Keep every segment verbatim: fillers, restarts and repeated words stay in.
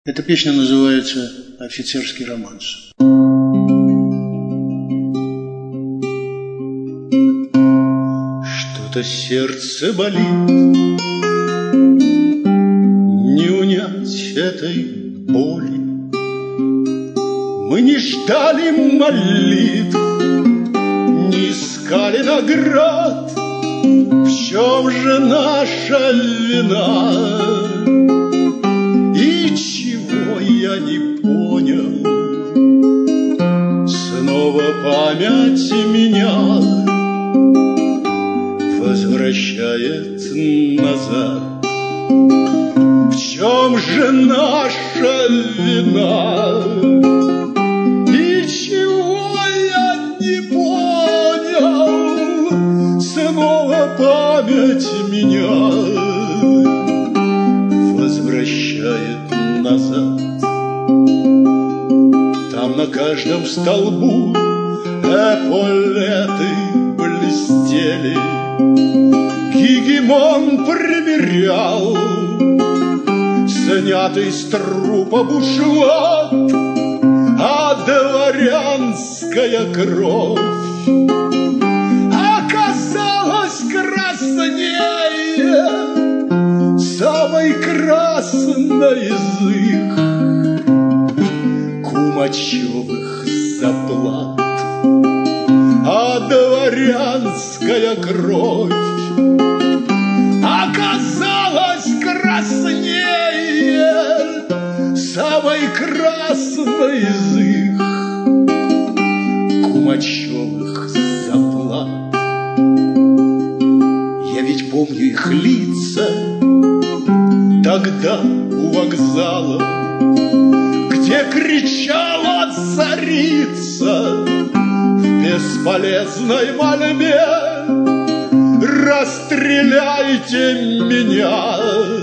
Эта песня называется «Офицерский романс». Что-то сердце болит, не унять этой боли. Мы не ждали молитв, не искали наград. В чем же наша вина? И чего я не понял? Снова память меня возвращает назад. В чем же наша вина? И чего я не понял? Снова память меня возвращает назад. Там на каждом столбу эполеты блестели. Гегемон примерял снятый с трупа бушлат, а дворянская кровь оказалась краснее самой красной из их кумачевых заплат. А дворянская кровь оказалась краснее самой красной из их кумачевых заплат. Я ведь помню их лица тогда у вокзала, где кричала царица в бесполезной мольбе: расстреляйте меня,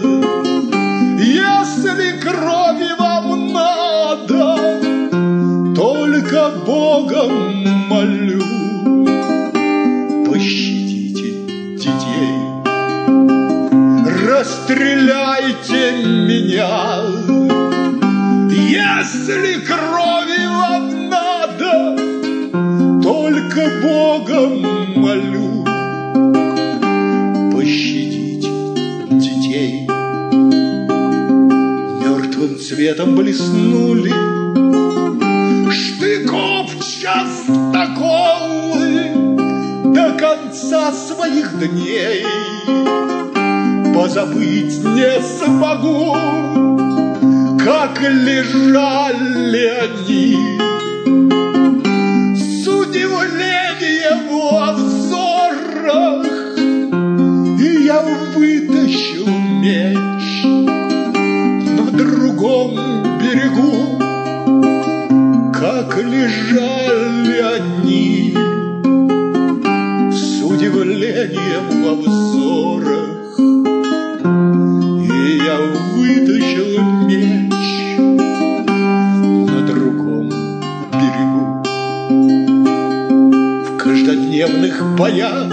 если крови вам надо, только Богом молю, пощадите детей. Расстреляйте меня, если крови вам надо, только Богом молю, пощадите детей. Мертвым цветом блеснули штыков частоколы. До конца своих дней позабыть не смогу, как лежали они с удивлением во взорах. И я вытащил меч на другом берегу, как лежали они с удивлением во взорах. И я вытащил меч на другом берегу. В каждодневных боях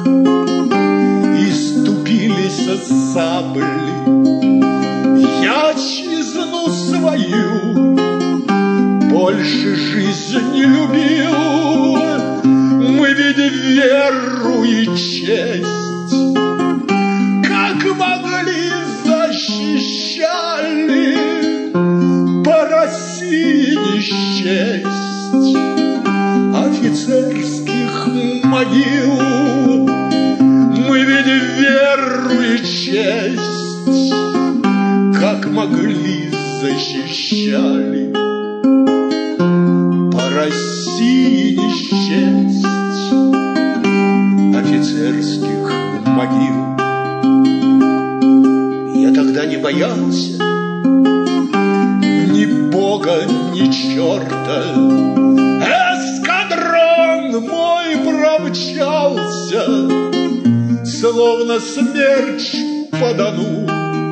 сабли я отчизну свою больше жизни любил. Мы ведь веру и честь как могли защищали, по России не счесть офицерских могил. Мы ведь веру и честь как могли защищали, по России не счесть офицерских могил. Я тогда не боялся ни Бога, ни черта. Эскадрон мой промчался, словно смерч по Дону.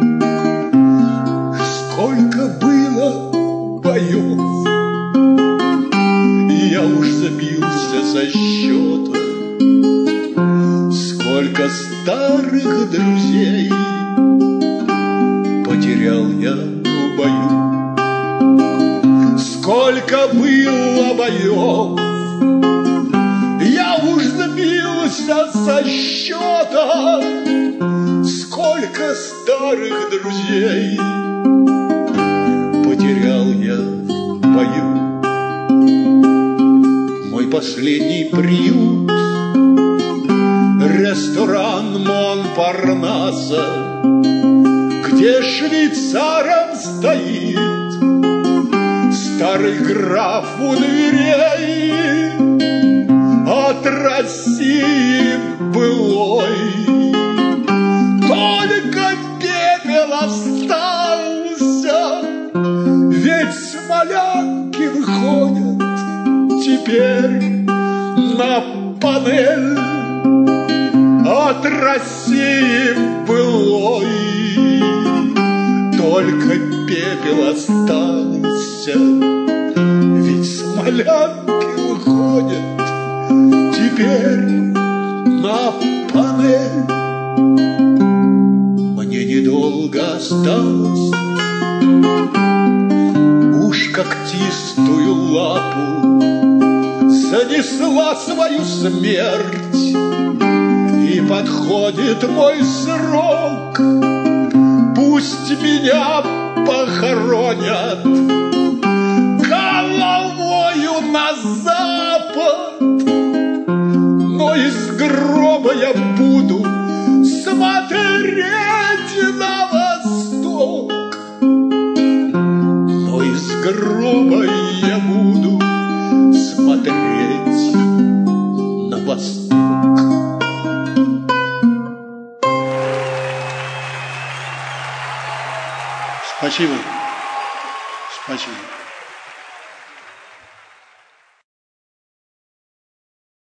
Сколько было боев, и я уж забился со счета. Сколько старых друзей потерял я в бою. Сколько было боев, я уж сбился со счета. Сколько старых друзей потерял я в бою. Мой последний приют — ресторан Монпарнаса, где швейцаром стоит старый граф у дверей. От России былой только пепел остался, ведь смолянки выходят теперь на панель. От России былой только пепел остался, ведь смолянки выходят теперь на панель. Мне недолго осталось, уж когтистую лапу занесла свою смерть, и подходит мой срок. Пусть меня похоронят головою на запад, но из гроба я буду смотреть на восток. Но из гроба я буду смотреть на восток. Спасибо. Спасибо.